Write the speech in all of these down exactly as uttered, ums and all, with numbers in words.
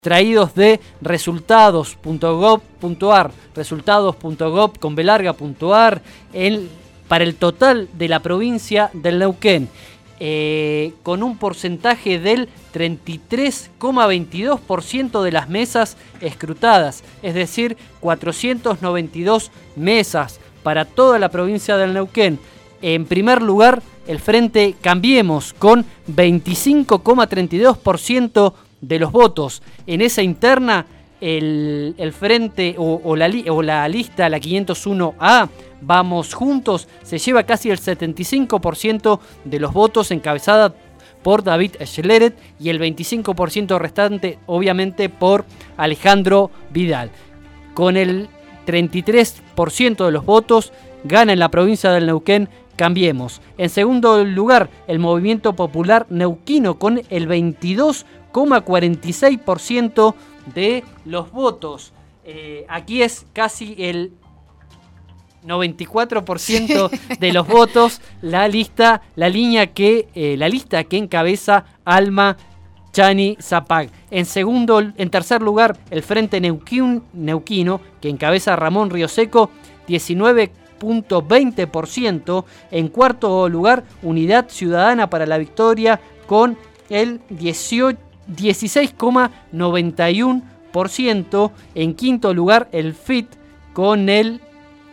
traídos de resultados punto gov punto ar, resultados punto gov con be larga punto ar, el, para el total de la provincia del Neuquén, eh, con un porcentaje del treinta y tres coma veintidós por ciento de las mesas escrutadas, es decir, cuatrocientas noventa y dos mesas para toda la provincia del Neuquén. En primer lugar, el Frente Cambiemos, con veinticinco coma treinta y dos por ciento de los votos. En esa interna, el, el Frente o, o, la, o la lista, la quinientos uno A, Vamos Juntos, se lleva casi el setenta y cinco por ciento de los votos, encabezada por David Schleret, y el veinticinco por ciento restante, obviamente, por Alejandro Vidal. Con el treinta y tres por ciento de los votos, gana en la provincia del Neuquén Cambiemos. En segundo lugar, el Movimiento Popular Neuquino, con el veintidós coma cuarenta y seis por ciento de los votos. Eh, aquí es casi el noventa y cuatro por ciento de los votos la lista, la línea que, eh, la lista que encabeza Alma Chani Zapag. En segundo, en tercer lugar, el Frente Neuquín, Neuquino, que encabeza Ramón Rioseco, diecinueve coma veinte por ciento. En cuarto lugar, Unidad Ciudadana para la Victoria, con el dieciséis coma noventa y uno por ciento. En quinto lugar, el F I T, con el...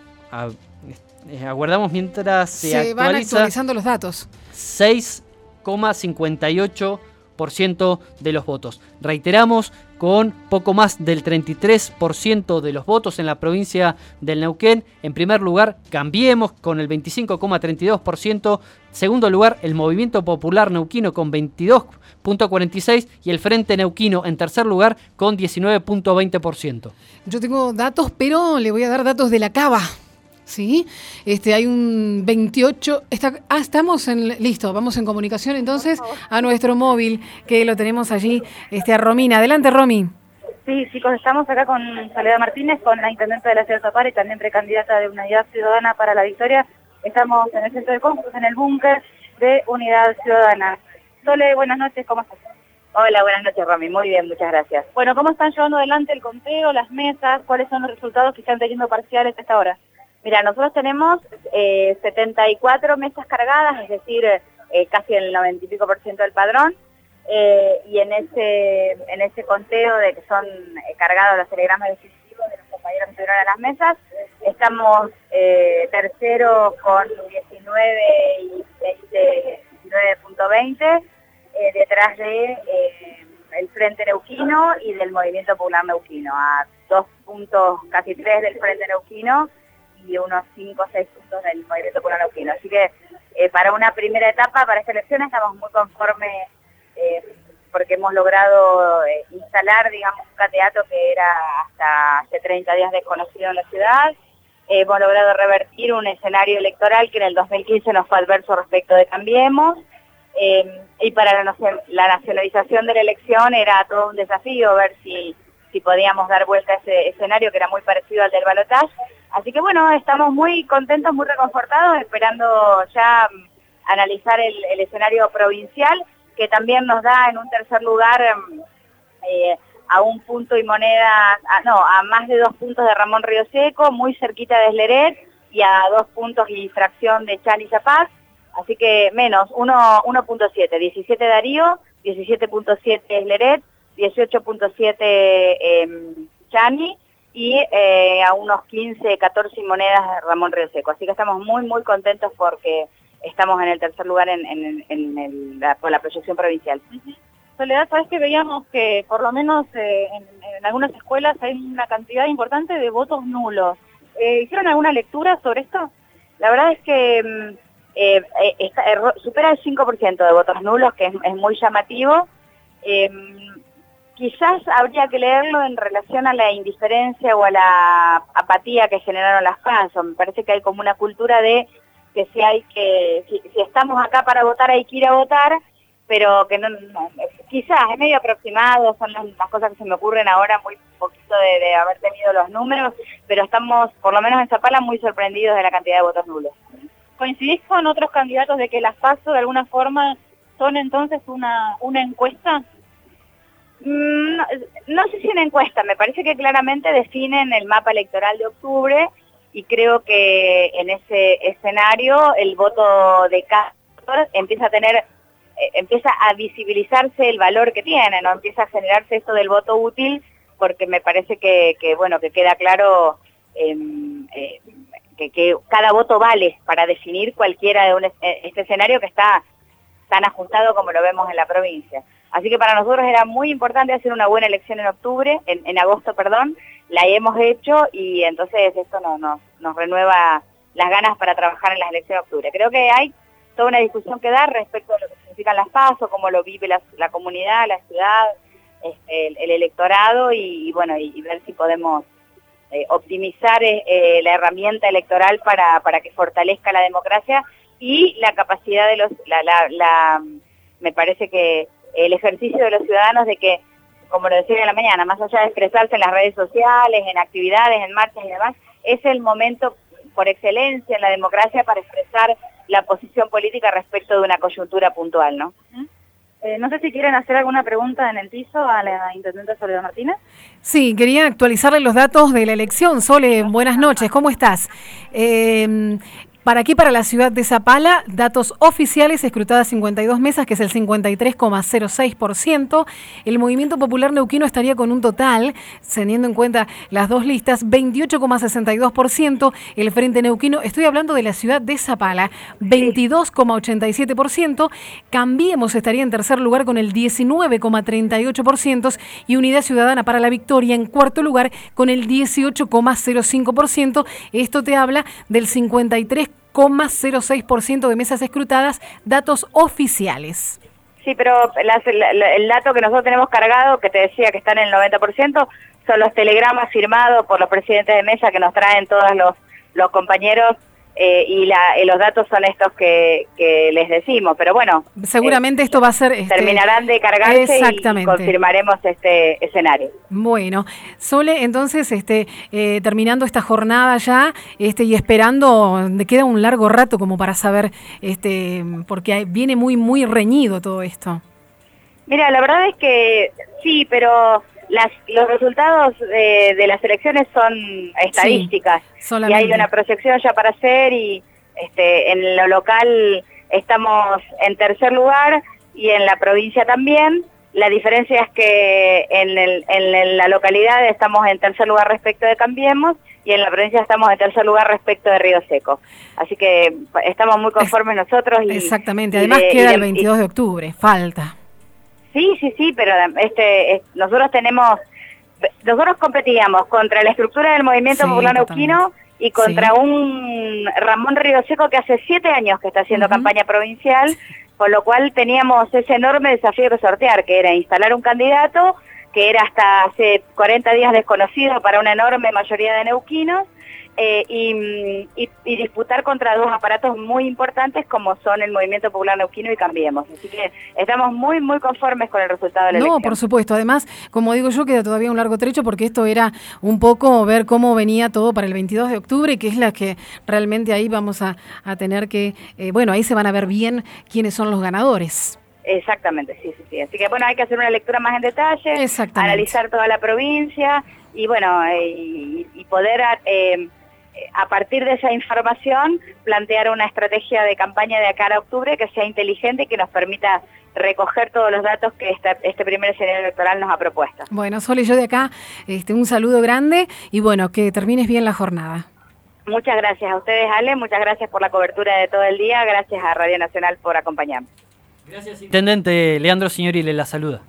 A, eh, aguardamos mientras se, se actualiza, van actualizando los datos. seis coma cincuenta y ocho por ciento de los votos. Reiteramos, con poco más del treinta y tres por ciento de los votos en la provincia del Neuquén. En primer lugar, Cambiemos, con el veinticinco coma treinta y dos por ciento. Segundo lugar, el Movimiento Popular Neuquino, con veintidós coma cuarenta y seis por ciento. Y el Frente Neuquino, en tercer lugar, con diecinueve coma veinte por ciento. Yo tengo datos, pero le voy a dar datos de la Cava. Sí, este, hay un veintiocho, está, ah, estamos en, listo, vamos en comunicación entonces a nuestro móvil, que lo tenemos allí, este, a Romina. Adelante, Romy. Sí, chicos, estamos acá con Soledad Martínez, con la intendente de la ciudad de Zapara y también precandidata de Unidad Ciudadana para la Victoria. Estamos en el centro de cómputos, en el búnker de Unidad Ciudadana. Sole, buenas noches, ¿cómo estás? Hola, buenas noches, Romy. Muy bien, muchas gracias. Bueno, ¿cómo están llevando adelante el conteo, las mesas? ¿Cuáles son los resultados que están teniendo parciales a esta hora? Mira, nosotros tenemos eh, setenta y cuatro mesas cargadas, es decir, eh, casi el noventa y pico por ciento del padrón, eh, y en ese en ese conteo de que son eh, cargados los telegramas definitivos de los compañeros que estuvieron a las mesas, estamos eh, terceros con diecinueve y veinte, diecinueve punto veinte, eh, detrás de eh, el Frente Neuquino y del Movimiento Popular Neuquino, a dos puntos, casi tres del Frente Neuquino, y unos cinco o seis puntos del Movimiento Popular Neuquino. Así que eh, para una primera etapa, para esta elección, estamos muy conformes eh, porque hemos logrado eh, instalar, digamos, un candidato que era hasta hace treinta días desconocido en la ciudad. Eh, hemos logrado revertir un escenario electoral que en el dos mil quince nos fue adverso respecto de Cambiemos. Eh, y para la, la nacionalización de la elección era todo un desafío ver si, si podíamos dar vuelta a ese escenario que era muy parecido al del balotaje. Así que bueno, estamos muy contentos, muy reconfortados, esperando ya um, analizar el, el escenario provincial, que también nos da en un tercer lugar um, eh, a un punto y moneda, a, no, a más de dos puntos de Ramón Rioseco, muy cerquita de Schleret, y a dos puntos y fracción de Chani Zapag, así que menos, uno punto siete, diecisiete Darío, diecisiete punto siete Schleret, dieciocho punto siete eh, Chani, y eh, a unos quince, catorce monedas de Ramón Rioseco. Así que estamos muy, muy contentos porque estamos en el tercer lugar en, en, en el, la, por la proyección provincial. Soledad, ¿sabes que veíamos que por lo menos eh, en, en algunas escuelas hay una cantidad importante de votos nulos? Eh, ¿Hicieron alguna lectura sobre esto? La verdad es que eh, eh, está, eh, supera el cinco por ciento de votos nulos, que es, es muy llamativo. Eh, Quizás habría que leerlo en relación a la indiferencia o a la apatía que generaron las pasos. Me parece que hay como una cultura de que si hay que, si, si estamos acá para votar hay que ir a votar, pero que no, no quizás es medio aproximado, son las, las cosas que se me ocurren ahora, muy poquito de, de haber tenido los números, pero estamos, por lo menos en Zapala, muy sorprendidos de la cantidad de votos nulos. ¿Coincidís con otros candidatos de que las PASO de alguna forma son entonces una, una encuesta? No, no sé si una encuesta, me parece que claramente definen el mapa electoral de octubre y creo que en ese escenario el voto de cada elector empieza a tener, eh, empieza a visibilizarse el valor que tiene, ¿no? Empieza a generarse esto del voto útil, porque me parece que, que bueno, que queda claro eh, eh, que, que cada voto vale para definir cualquiera de un, este escenario que está tan ajustado como lo vemos en la provincia. Así que para nosotros era muy importante hacer una buena elección en octubre, en, en agosto, perdón, la hemos hecho y entonces esto no, no, nos renueva las ganas para trabajar en las elecciones de octubre. Creo que hay toda una discusión que dar respecto a lo que significan las PASO, cómo lo vive la, la comunidad, la ciudad, este, el, el electorado y, y bueno, y, y ver si podemos eh, optimizar eh, la herramienta electoral para, para que fortalezca la democracia y la capacidad de los, la, la, la, me parece que el ejercicio de los ciudadanos de que, como lo decía en la mañana, más allá de expresarse en las redes sociales, en actividades, en marchas y demás, es el momento por excelencia en la democracia para expresar la posición política respecto de una coyuntura puntual, ¿no? Eh, no sé si quieren hacer alguna pregunta en el piso a la intendente Soledad Martínez. Sí, quería actualizarle los datos de la elección. Sole, buenas noches, ¿cómo estás? Eh, Para aquí, para la ciudad de Zapala, datos oficiales, escrutadas cincuenta y dos mesas, que es el cincuenta y tres coma cero seis por ciento. El Movimiento Popular Neuquino estaría con un total, teniendo en cuenta las dos listas, veintiocho coma sesenta y dos por ciento. El Frente Neuquino, estoy hablando de la ciudad de Zapala, veintidós coma ochenta y siete por ciento. Cambiemos estaría en tercer lugar con el diecinueve coma treinta y ocho por ciento. Y Unidad Ciudadana para la Victoria en cuarto lugar con el dieciocho coma cero cinco por ciento. Esto te habla del cincuenta y tres coma cero seis por ciento de mesas escrutadas, datos oficiales. Sí, pero las, la, el dato que nosotros tenemos cargado, que te decía que están en el noventa por ciento, son los telegramas firmados por los presidentes de mesa que nos traen todos los, los compañeros eh, y, la, y los datos son estos que, que les decimos, pero bueno. Seguramente eh, esto va a ser... Este, terminarán de cargarse y confirmaremos este escenario. Bueno, Sole, entonces, este, eh, terminando esta jornada ya este, y esperando, me queda un largo rato como para saber, este, porque viene muy, muy reñido todo esto. Mira, la verdad es que sí, pero... Las, los resultados de, de las elecciones son estadísticas, sí, y hay una proyección ya para hacer y este, en lo local estamos en tercer lugar y en la provincia también. La diferencia es que en, el, en la localidad estamos en tercer lugar respecto de Cambiemos y en la provincia estamos en tercer lugar respecto de Río Seco. Así que estamos muy conformes es, nosotros. Y, exactamente, además y de, queda y de, el veintidós de octubre, falta. Sí, sí, sí, pero este, nosotros tenemos, nosotros competíamos contra la estructura del Movimiento sí, Popular Neuquino y contra sí. un Ramón Río Seco que hace siete años que está haciendo uh-huh. campaña provincial, con lo cual teníamos ese enorme desafío de sortear, que era instalar un candidato que era hasta hace cuarenta días desconocido para una enorme mayoría de neuquinos, Eh, y, y, y disputar contra dos aparatos muy importantes como son el Movimiento Popular Neuquino y Cambiemos. Así que estamos muy, muy conformes con el resultado de la no, elección. No, por supuesto. Además, como digo yo, queda todavía un largo trecho porque esto era un poco ver cómo venía todo para el veintidós de octubre, que es la que realmente ahí vamos a, a tener que, eh, bueno, ahí se van a ver bien quiénes son los ganadores. Exactamente, sí, sí, sí. Así que bueno, hay que hacer una lectura más en detalle, analizar toda la provincia y bueno, eh, y, y poder... Eh, a partir de esa información, plantear una estrategia de campaña de cara a octubre que sea inteligente y que nos permita recoger todos los datos que esta, este primer escenario electoral nos ha propuesto. Bueno, Sole, yo de acá este, un saludo grande y bueno, que termines bien la jornada. Muchas gracias a ustedes, Ale, muchas gracias por la cobertura de todo el día, gracias a Radio Nacional por acompañarnos. Gracias, Intendente. Leandro Signorile le la saluda.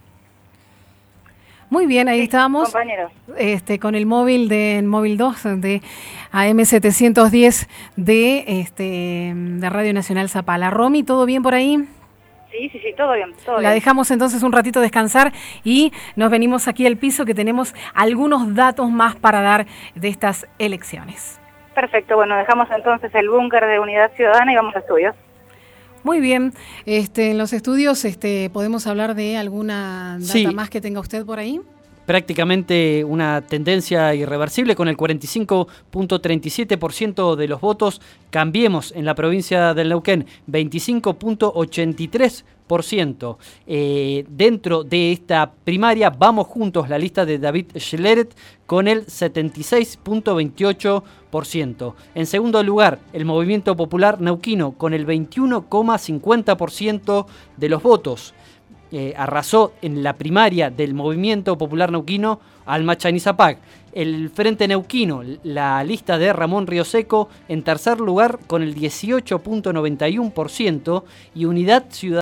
Muy bien, ahí sí, estábamos este, con el móvil de móvil dos de A M setecientos diez de, este, de Radio Nacional Zapala. Romy, ¿todo bien por ahí? Sí, sí, sí, todo bien, todo La bien. dejamos entonces un ratito descansar y nos venimos aquí al piso que tenemos algunos datos más para dar de estas elecciones. Perfecto, bueno, dejamos entonces el búnker de Unidad Ciudadana y vamos a estudios. Muy bien, este, en los estudios este, ¿podemos hablar de alguna data sí. más que tenga usted por ahí? Prácticamente una tendencia irreversible con el cuarenta y cinco punto treinta y siete por ciento de los votos. Cambiemos en la provincia del Neuquén, veinticinco punto ochenta y tres por ciento. Eh, dentro de esta primaria, Vamos Juntos, la lista de David Schleret, con el setenta y seis punto veintiocho por ciento. En segundo lugar, el Movimiento Popular Neuquino, con el veintiuno coma cincuenta por ciento de los votos. Eh, arrasó en la primaria del Movimiento Popular Neuquino Alma Chañizapag. El Frente Neuquino, la lista de Ramón Rioseco, en tercer lugar con el dieciocho punto noventa y uno por ciento, y Unidad Ciudadana